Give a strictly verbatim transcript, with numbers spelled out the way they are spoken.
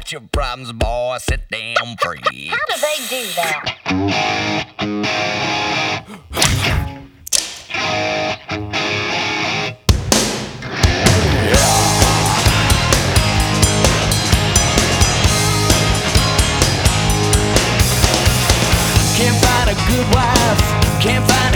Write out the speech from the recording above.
got your problems, boy. Sit down free. How do they do that? Can't find a good wife, can't find